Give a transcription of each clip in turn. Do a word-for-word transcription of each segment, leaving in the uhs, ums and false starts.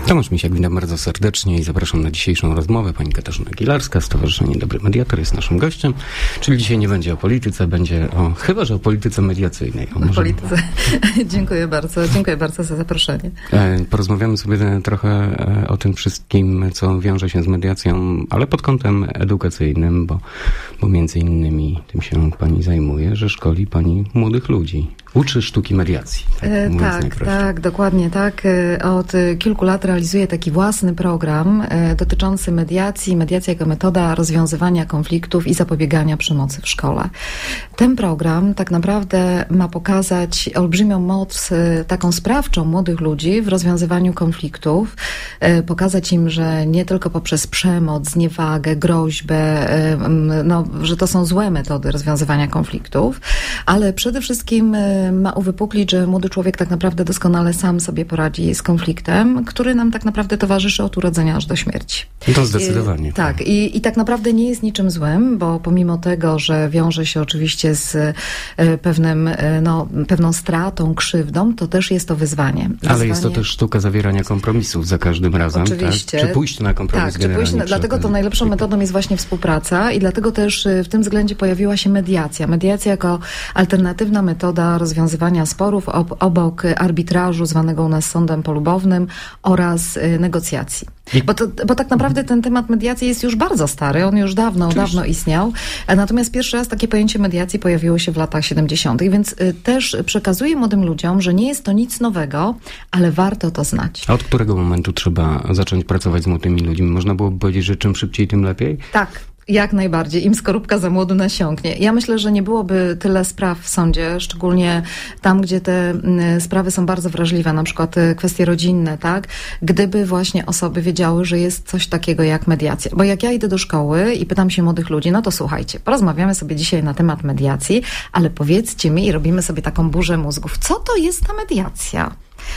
Tomasz Misiak, witam bardzo serdecznie i zapraszam na dzisiejszą rozmowę. Pani Katarzyna Gilarska, Stowarzyszenie Dobry Mediator jest naszym gościem, czyli dzisiaj nie będzie o polityce, będzie o, chyba że o polityce mediacyjnej. O, może... polityce. Dziękuję bardzo, dziękuję bardzo za zaproszenie. Porozmawiamy sobie trochę o tym wszystkim, co wiąże się z mediacją, ale pod kątem edukacyjnym, bo, bo między innymi tym się pani zajmuje, że szkoli pani młodych ludzi. Uczy sztuki mediacji. Tak, e, tak, tak, dokładnie tak. Od kilku lat realizuję taki własny program e, dotyczący mediacji. Mediacja jako metoda rozwiązywania konfliktów i zapobiegania przemocy w szkole. Ten program tak naprawdę ma pokazać olbrzymią moc e, taką sprawczą młodych ludzi w rozwiązywaniu konfliktów. E, pokazać im, że nie tylko poprzez przemoc, zniewagę, groźbę, e, no, że to są złe metody rozwiązywania konfliktów, ale przede wszystkim e, ma uwypuklić, że młody człowiek tak naprawdę doskonale sam sobie poradzi z konfliktem, który nam tak naprawdę towarzyszy od urodzenia aż do śmierci. To zdecydowanie. I, tak. I, I tak naprawdę nie jest niczym złym, bo pomimo tego, że wiąże się oczywiście z pewnym, no, pewną stratą, krzywdą, to też jest to wyzwanie. wyzwanie. Ale jest to też sztuka zawierania kompromisów za każdym razem. Oczywiście. Tak? Czy pójść na kompromis tak, czy pójść na, Dlatego to najlepszą metodą jest właśnie współpraca i dlatego też w tym względzie pojawiła się mediacja. Mediacja jako alternatywna metoda rozwiązywania sporów ob, obok arbitrażu zwanego u nas sądem polubownym oraz y, negocjacji. Bo, to, bo tak naprawdę ten temat mediacji jest już bardzo stary, on już dawno, Oczywiście. dawno istniał, natomiast pierwszy raz takie pojęcie mediacji pojawiło się w latach siedemdziesiątych, więc y, też przekazuję młodym ludziom, że nie jest to nic nowego, ale warto to znać. A od którego momentu trzeba zacząć pracować z młodymi ludźmi? Można byłoby powiedzieć, że czym szybciej, tym lepiej? Tak. Jak najbardziej. Im skorupka za młodu nasiąknie. Ja myślę, że nie byłoby tyle spraw w sądzie, szczególnie tam, gdzie te sprawy są bardzo wrażliwe, na przykład kwestie rodzinne, tak? Gdyby właśnie osoby wiedziały, że jest coś takiego jak mediacja. Bo jak ja idę do szkoły i pytam się młodych ludzi, no to słuchajcie, porozmawiamy sobie dzisiaj na temat mediacji, ale powiedzcie mi i robimy sobie taką burzę mózgów. Co to jest ta mediacja?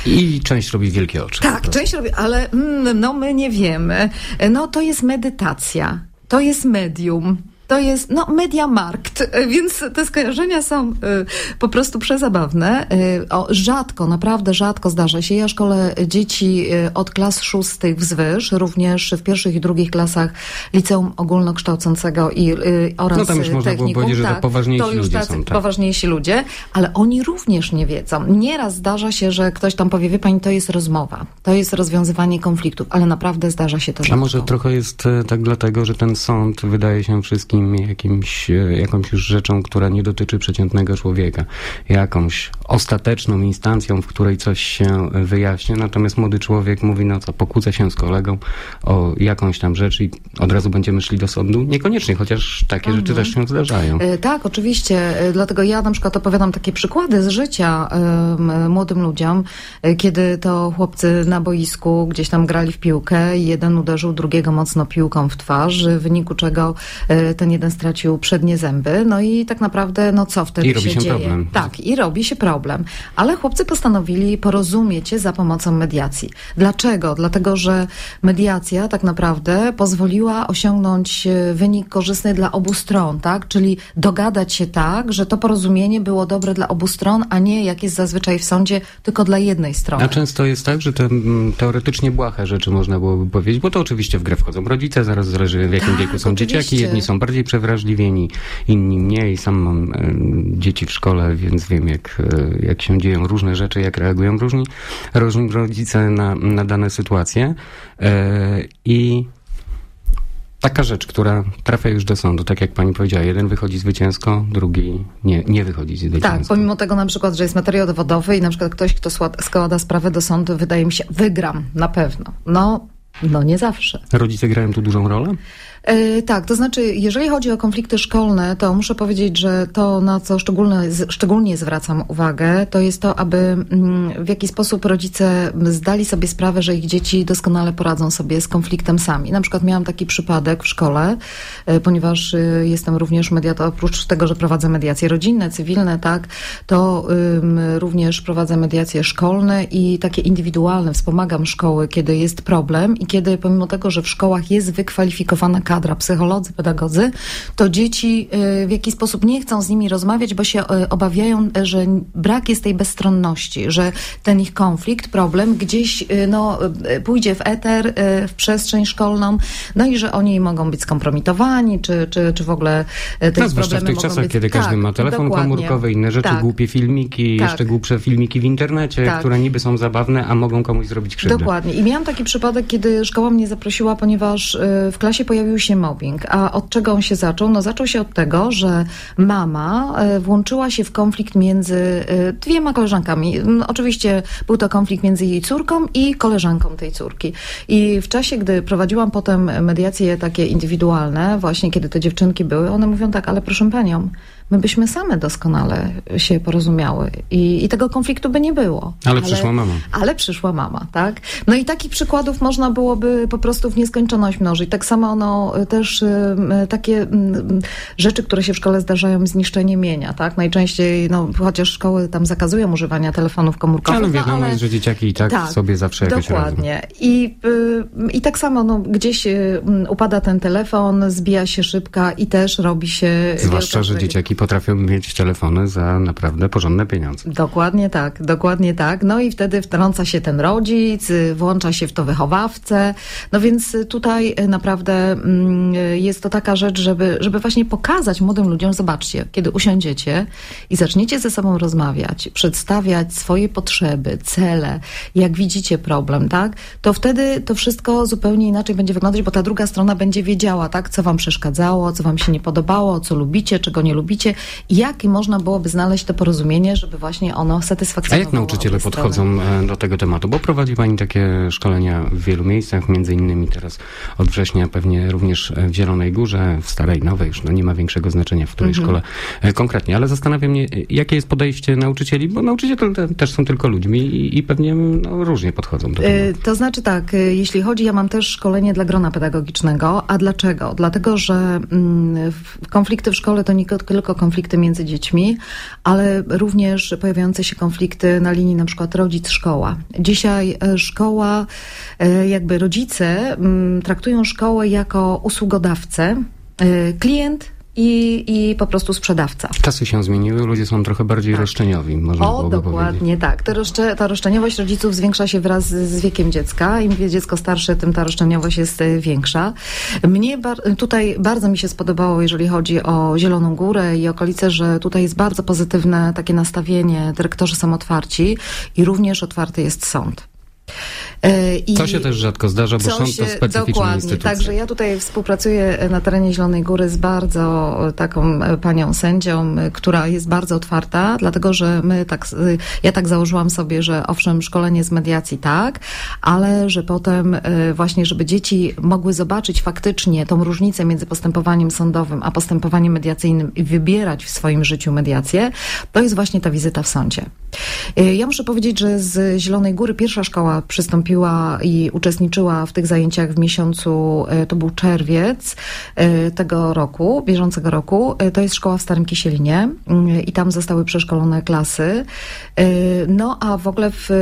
I część robi wielkie oczy. Tak, część robi, ale mm, no my nie wiemy. No to jest medytacja. To jest medium, to jest, no, mediamarkt, więc te skojarzenia są y, po prostu przezabawne. Y, o, rzadko, naprawdę rzadko zdarza się. Ja szkolę dzieci y, od klas szóstych wzwyż, również w pierwszych i drugich klasach liceum ogólnokształcącego i y, oraz no tam już można technikum. Było powiedzieć, że tak, to poważniejsi to już ludzie tacy są. Tak. Poważniejsi ludzie, ale oni również nie wiedzą. Nieraz zdarza się, że ktoś tam powie, wie pani, to jest rozmowa, to jest rozwiązywanie konfliktów, ale naprawdę zdarza się to rzadko. A może trochę jest tak dlatego, że ten sąd wydaje się wszystkim jakimś, jakąś już rzeczą, która nie dotyczy przeciętnego człowieka. Jakąś ostateczną instancją, w której coś się wyjaśnia, natomiast młody człowiek mówi, no co, pokłócę się z kolegą o jakąś tam rzecz i od razu będziemy szli do sądu? Niekoniecznie, chociaż takie mhm. rzeczy też się zdarzają. E, tak, oczywiście. Dlatego ja na przykład opowiadam takie przykłady z życia e, młodym ludziom, e, kiedy to chłopcy na boisku gdzieś tam grali w piłkę i jeden uderzył drugiego mocno piłką w twarz, w wyniku czego e, ten jeden stracił przednie zęby, no i tak naprawdę, no co wtedy I robi się, się dzieje? Problem. Tak, i robi się problem. Ale chłopcy postanowili porozumieć się za pomocą mediacji. Dlaczego? Dlatego, że mediacja tak naprawdę pozwoliła osiągnąć wynik korzystny dla obu stron, tak? Czyli dogadać się tak, że to porozumienie było dobre dla obu stron, a nie jak jest zazwyczaj w sądzie, tylko dla jednej strony. A często jest tak, że te m, teoretycznie błahe rzeczy można byłoby powiedzieć, bo to oczywiście w grę wchodzą rodzice, zaraz zależy w jakim tak, wieku są oczywiście. dzieciaki, jedni są bardziej przewrażliwieni, inni mniej. Sam mam e, dzieci w szkole, więc wiem, jak, e, jak się dzieją różne rzeczy, jak reagują różni, różni rodzice na, na dane sytuacje. E, I taka rzecz, która trafia już do sądu, tak jak pani powiedziała, jeden wychodzi zwycięsko, drugi nie, nie wychodzi zwycięsko. Tak, pomimo tego na przykład, że jest materiał dowodowy i na przykład ktoś, kto składa sprawę do sądu, wydaje mi się, wygram na pewno. No, no nie zawsze. Rodzice grają tu dużą rolę? Yy, tak, to znaczy, jeżeli chodzi o konflikty szkolne, to muszę powiedzieć, że to, na co szczególnie, szczególnie zwracam uwagę, to jest to, aby mm, w jaki sposób rodzice zdali sobie sprawę, że ich dzieci doskonale poradzą sobie z konfliktem sami. Na przykład miałam taki przypadek w szkole, yy, ponieważ yy, jestem również mediatorem, oprócz tego, że prowadzę mediacje rodzinne, cywilne, tak, to yy, również prowadzę mediacje szkolne i takie indywidualne. Wspomagam szkoły, kiedy jest problem i kiedy pomimo tego, że w szkołach jest wykwalifikowana kadra, psycholodzy, pedagodzy, to dzieci w jakiś sposób nie chcą z nimi rozmawiać, bo się obawiają, że brak jest tej bezstronności, że ten ich konflikt, problem gdzieś no, pójdzie w eter, w przestrzeń szkolną, no i że oni mogą być skompromitowani, czy, czy, czy w ogóle te no, zwłaszcza problemy w tych czasach, być... kiedy każdy tak, ma telefon dokładnie. komórkowy, inne rzeczy, tak. głupie filmiki, tak. jeszcze głupsze filmiki w internecie, tak. które niby są zabawne, a mogą komuś zrobić krzywdę. Dokładnie. I miałam taki przypadek, kiedy szkoła mnie zaprosiła, ponieważ w klasie pojawił się mobbing. A od czego on się zaczął? No zaczął się od tego, że mama włączyła się w konflikt między dwiema koleżankami. Oczywiście był to konflikt między jej córką i koleżanką tej córki. I w czasie, gdy prowadziłam potem mediacje takie indywidualne, właśnie kiedy te dziewczynki były, one mówią tak, ale proszę panią, my byśmy same doskonale się porozumiały i, i tego konfliktu by nie było. Ale, ale przyszła mama. Ale przyszła mama, tak? No i takich przykładów można byłoby po prostu w nieskończoność mnożyć. Tak samo no, też y, takie y, rzeczy, które się w szkole zdarzają, zniszczenie mienia, tak? Najczęściej, no chociaż szkoły tam zakazują używania telefonów komórkowych. Ale wiadomo no, ale... jest, że dzieciaki i tak, tak sobie zawsze jakoś dokładnie. radzą. I, y, I tak samo no, gdzieś y, upada ten telefon, zbija się szybka i też robi się... Zwłaszcza, że dzieciaki potrafią mieć telefony za naprawdę porządne pieniądze. Dokładnie tak, dokładnie tak. No i wtedy wtrąca się ten rodzic, włącza się w to wychowawcę. No więc tutaj naprawdę jest to taka rzecz, żeby, żeby właśnie pokazać młodym ludziom, zobaczcie, kiedy usiądziecie i zaczniecie ze sobą rozmawiać, przedstawiać swoje potrzeby, cele, jak widzicie problem, tak, to wtedy to wszystko zupełnie inaczej będzie wyglądać, bo ta druga strona będzie wiedziała, tak, co wam przeszkadzało, co wam się nie podobało, co lubicie, czego nie lubicie i jak można byłoby znaleźć to porozumienie, żeby właśnie ono satysfakcjonowało. A jak nauczyciele podchodzą do tego tematu? Bo prowadzi pani takie szkolenia w wielu miejscach, między innymi teraz od września pewnie również w Zielonej Górze, w Starej, Nowej, już no nie ma większego znaczenia, w której mm-hmm. szkole konkretnie, ale zastanawia mnie, jakie jest podejście nauczycieli, bo nauczyciele te, też są tylko ludźmi i, i pewnie no, różnie podchodzą do tego. To znaczy tak, jeśli chodzi, ja mam też szkolenie dla grona pedagogicznego, a dlaczego? Dlatego, że mm, konflikty w szkole to nie tylko konflikty między dziećmi, ale również pojawiające się konflikty na linii na przykład rodzic-szkoła. Dzisiaj szkoła, jakby rodzice traktują szkołę jako usługodawcę, klient I, i po prostu sprzedawca. Czasy się zmieniły, ludzie są trochę bardziej tak. roszczeniowi, można O, dokładnie powiedzieć. tak. Ta, roszcze, ta roszczeniowość rodziców zwiększa się wraz z, z wiekiem dziecka. Im dziecko starsze, tym ta roszczeniowość jest większa. Mnie bar- tutaj bardzo mi się spodobało, jeżeli chodzi o Zieloną Górę i okolice, że tutaj jest bardzo pozytywne takie nastawienie, dyrektorzy są otwarci i również otwarty jest sąd. I co się też rzadko zdarza, bo sąd to specyficzna dokładnie, instytucja. Także ja tutaj współpracuję na terenie Zielonej Góry z bardzo taką panią sędzią, która jest bardzo otwarta, dlatego że my tak, ja tak założyłam sobie, że owszem, szkolenie z mediacji tak, ale że potem właśnie, żeby dzieci mogły zobaczyć faktycznie tą różnicę między postępowaniem sądowym a postępowaniem mediacyjnym i wybierać w swoim życiu mediację, to jest właśnie ta wizyta w sądzie. Ja muszę powiedzieć, że z Zielonej Góry pierwsza szkoła przystąpiła i uczestniczyła w tych zajęciach w miesiącu, to był czerwiec tego roku, bieżącego roku. To jest szkoła w Starym Kisielinie i tam zostały przeszkolone klasy. No a w ogóle w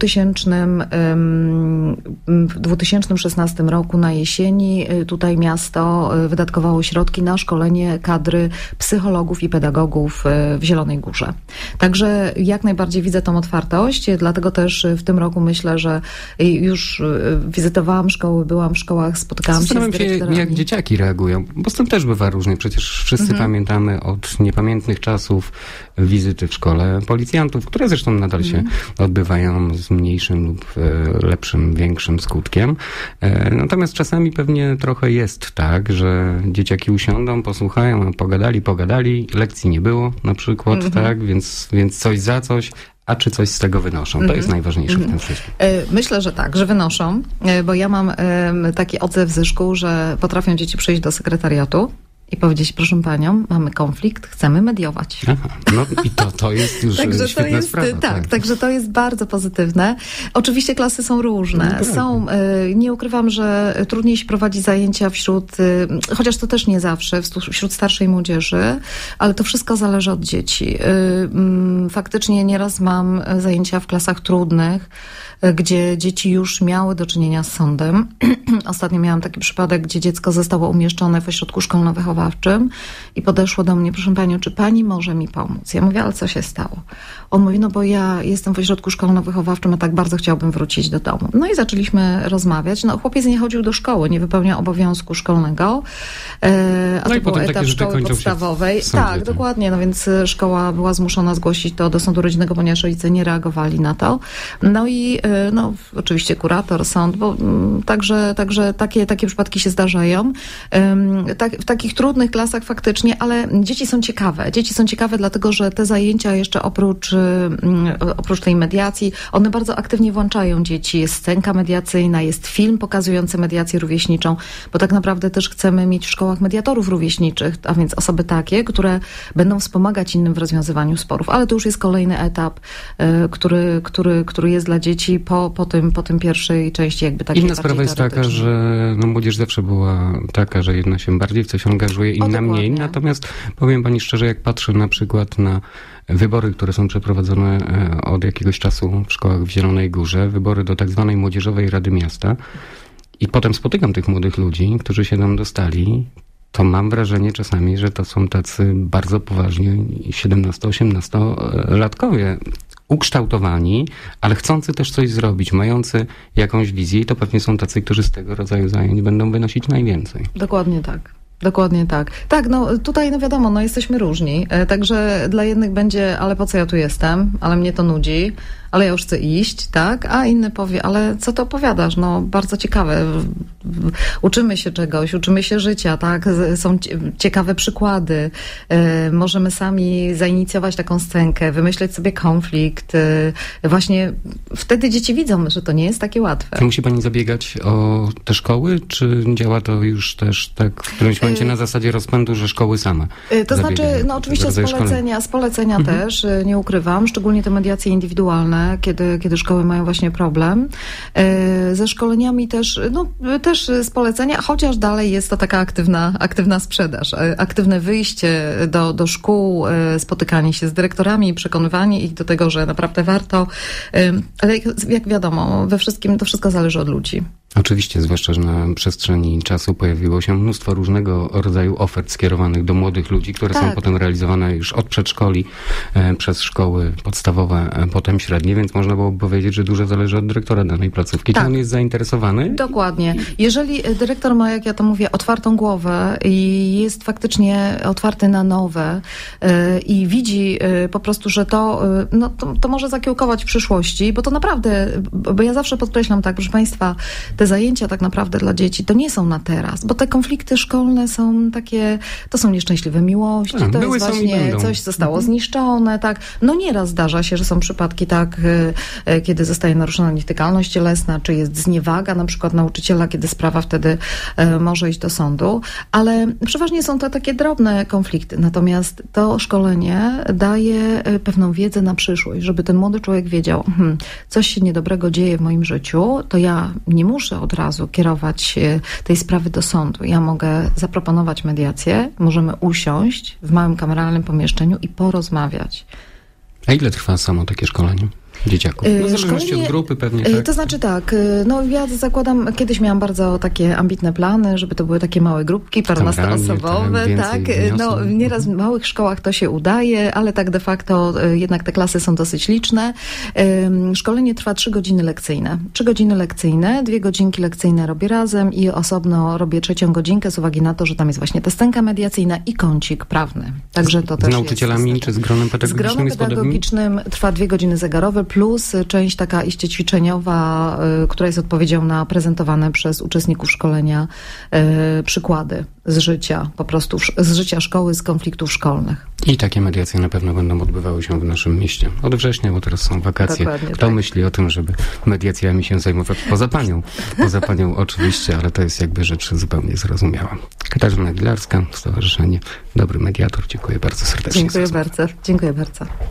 dwutysięcznym szesnastym roku na jesieni tutaj miasto wydatkowało środki na szkolenie kadry psychologów i pedagogów w Zielonej Górze. Także jak najbardziej widzę tą otwartość, dlatego też w tym roku myślę, że już wizytowałam szkoły, byłam w szkołach, spotkałam się z dyrektorami. Się, jak dzieciaki reagują, bo z tym też bywa różnie. Przecież wszyscy mhm. pamiętamy od niepamiętnych czasów wizyty w szkole policjantów, które zresztą nadal mhm. się odbywają z mniejszym lub e, lepszym, większym skutkiem. E, natomiast czasami pewnie trochę jest tak, że dzieciaki usiądą, posłuchają, pogadali, pogadali, lekcji nie było na przykład, mhm. tak, więc, więc coś za coś. A czy coś z tego wynoszą? To mm-hmm. jest najważniejsze mm-hmm. w tym wszystkim. Myślę, że tak, że wynoszą, bo ja mam taki odzew ze szkół, że potrafią dzieci przyjść do sekretariatu i powiedzieć, proszę panią, mamy konflikt, chcemy mediować. Aha, no i to, to jest już także świetna to jest, sprawa. Tak, tak, także to jest bardzo pozytywne. Oczywiście klasy są różne. No są, nie ukrywam, że trudniej się prowadzi zajęcia wśród, chociaż to też nie zawsze, wśród starszej młodzieży, ale to wszystko zależy od dzieci. Faktycznie nieraz mam zajęcia w klasach trudnych, gdzie dzieci już miały do czynienia z sądem. Ostatnio miałam taki przypadek, gdzie dziecko zostało umieszczone w ośrodku szkolno-wychowawczym i podeszło do mnie, proszę panią, czy pani może mi pomóc? Ja mówię, ale co się stało? On mówi, no bo ja jestem w ośrodku szkolno-wychowawczym, a tak bardzo chciałbym wrócić do domu. No i zaczęliśmy rozmawiać. No chłopiec nie chodził do szkoły, nie wypełniał obowiązku szkolnego, a no to był etap szkoły podstawowej. Sądzie, tak, dokładnie, no więc szkoła była zmuszona zgłosić to do sądu rodzinnego, ponieważ rodzice nie reagowali na to. No i no, oczywiście kurator, sąd, bo także, także takie, takie przypadki się zdarzają. Tak, w takich trudnych klasach faktycznie, ale dzieci są ciekawe. Dzieci są ciekawe dlatego, że te zajęcia jeszcze oprócz, oprócz tej mediacji, one bardzo aktywnie włączają dzieci. Jest scenka mediacyjna, jest film pokazujący mediację rówieśniczą, bo tak naprawdę też chcemy mieć w szkołach mediatorów rówieśniczych, a więc osoby takie, które będą wspomagać innym w rozwiązywaniu sporów. Ale to już jest kolejny etap, który, który, który jest dla dzieci po, po, tym, po tym pierwszej części jakby takiej. Inna sprawa jest taka, że no, młodzież zawsze była taka, że jedna się bardziej w coś angażuje, inna mniej. Natomiast powiem pani szczerze, jak patrzę na przykład na wybory, które są przeprowadzone od jakiegoś czasu w szkołach w Zielonej Górze, wybory do tak zwanej Młodzieżowej Rady Miasta i potem spotykam tych młodych ludzi, którzy się tam dostali, to mam wrażenie czasami, że to są tacy bardzo poważni siedemnasto-osiemnastolatkowie, ukształtowani, ale chcący też coś zrobić, mający jakąś wizję i to pewnie są tacy, którzy z tego rodzaju zajęć będą wynosić najwięcej. Dokładnie tak. Dokładnie tak. Tak, no tutaj no wiadomo, no jesteśmy różni, także dla jednych będzie, ale po co ja tu jestem, ale mnie to nudzi, ale ja już chcę iść, tak, a inny powie, ale co ty opowiadasz, no bardzo ciekawe, uczymy się czegoś, uczymy się życia, tak, są ciekawe przykłady, możemy sami zainicjować taką scenkę, wymyśleć sobie konflikt, właśnie wtedy dzieci widzą, że to nie jest takie łatwe. Musi pani zabiegać o te szkoły, czy działa to już też tak w którymś momencie na zasadzie rozpędu, że szkoły same To znaczy, no oczywiście z polecenia, z polecenia mhm. też, nie ukrywam, szczególnie te mediacje indywidualne, kiedy, kiedy szkoły mają właśnie problem. Ze szkoleniami też, no, też z polecenia, chociaż dalej jest to taka aktywna, aktywna sprzedaż, aktywne wyjście do, do szkół, spotykanie się z dyrektorami, przekonywanie ich do tego, że naprawdę warto, ale jak, jak wiadomo, we wszystkim to wszystko zależy od ludzi. Oczywiście, zwłaszcza, że na przestrzeni czasu pojawiło się mnóstwo różnego rodzaju ofert skierowanych do młodych ludzi, które tak. są potem realizowane już od przedszkoli e, przez szkoły podstawowe, e, potem średnie, więc można byłoby powiedzieć, że dużo zależy od dyrektora danej placówki. Tak. Czy on jest zainteresowany? Dokładnie. Jeżeli dyrektor ma, jak ja to mówię, otwartą głowę i jest faktycznie otwarty na nowe e, i widzi e, po prostu, że to, e, no, to, to może zakiełkować w przyszłości, bo to naprawdę, bo ja zawsze podkreślam tak, proszę państwa, te zajęcia tak naprawdę dla dzieci to nie są na teraz, bo te konflikty szkolne są takie, to są nieszczęśliwe miłości, tak, to jest właśnie coś zostało mhm. zniszczone, tak. No nieraz zdarza się, że są przypadki tak, kiedy zostaje naruszona nietykalność cielesna, czy jest zniewaga na przykład nauczyciela, kiedy sprawa wtedy może iść do sądu, ale przeważnie są to takie drobne konflikty, natomiast to szkolenie daje pewną wiedzę na przyszłość, żeby ten młody człowiek wiedział, hmm, coś się niedobrego dzieje w moim życiu, to ja nie muszę od razu kierować tej sprawy do sądu. Ja mogę zaproponować mediację, możemy usiąść w małym kameralnym pomieszczeniu i porozmawiać. A ile trwa samo takie szkolenie dzieciaków? No, w zależności od grupy pewnie, tak? To znaczy tak, no ja zakładam, kiedyś miałam bardzo takie ambitne plany, żeby to były takie małe grupki, paręnastoosobowe, tak. No nieraz w małych szkołach to się udaje, ale tak de facto jednak te klasy są dosyć liczne. Szkolenie trwa trzy godziny lekcyjne. Trzy godziny lekcyjne, dwie godzinki lekcyjne robię razem i osobno robię trzecią godzinkę z uwagi na to, że tam jest właśnie ta scenka mediacyjna i kącik prawny. Także to z też jest... Z nauczycielami czy z gronem pedagogicznym? Z gronem pedagogicznym trwa dwie godziny zegarowe, plus część taka iście ćwiczeniowa, y, która jest odpowiedzią na prezentowane przez uczestników szkolenia y, przykłady z życia, po prostu z życia szkoły, z konfliktów szkolnych. I takie mediacje na pewno będą odbywały się w naszym mieście od września, bo teraz są wakacje. Dokładnie, Kto tak. myśli o tym, żeby mediacjami się zajmować? Poza panią. Poza panią oczywiście, ale to jest jakby rzecz zupełnie zrozumiała. Katarzyna Gilarska, Stowarzyszenie Dobry Mediator. Dziękuję bardzo serdecznie. Dziękuję bardzo. Dziękuję bardzo.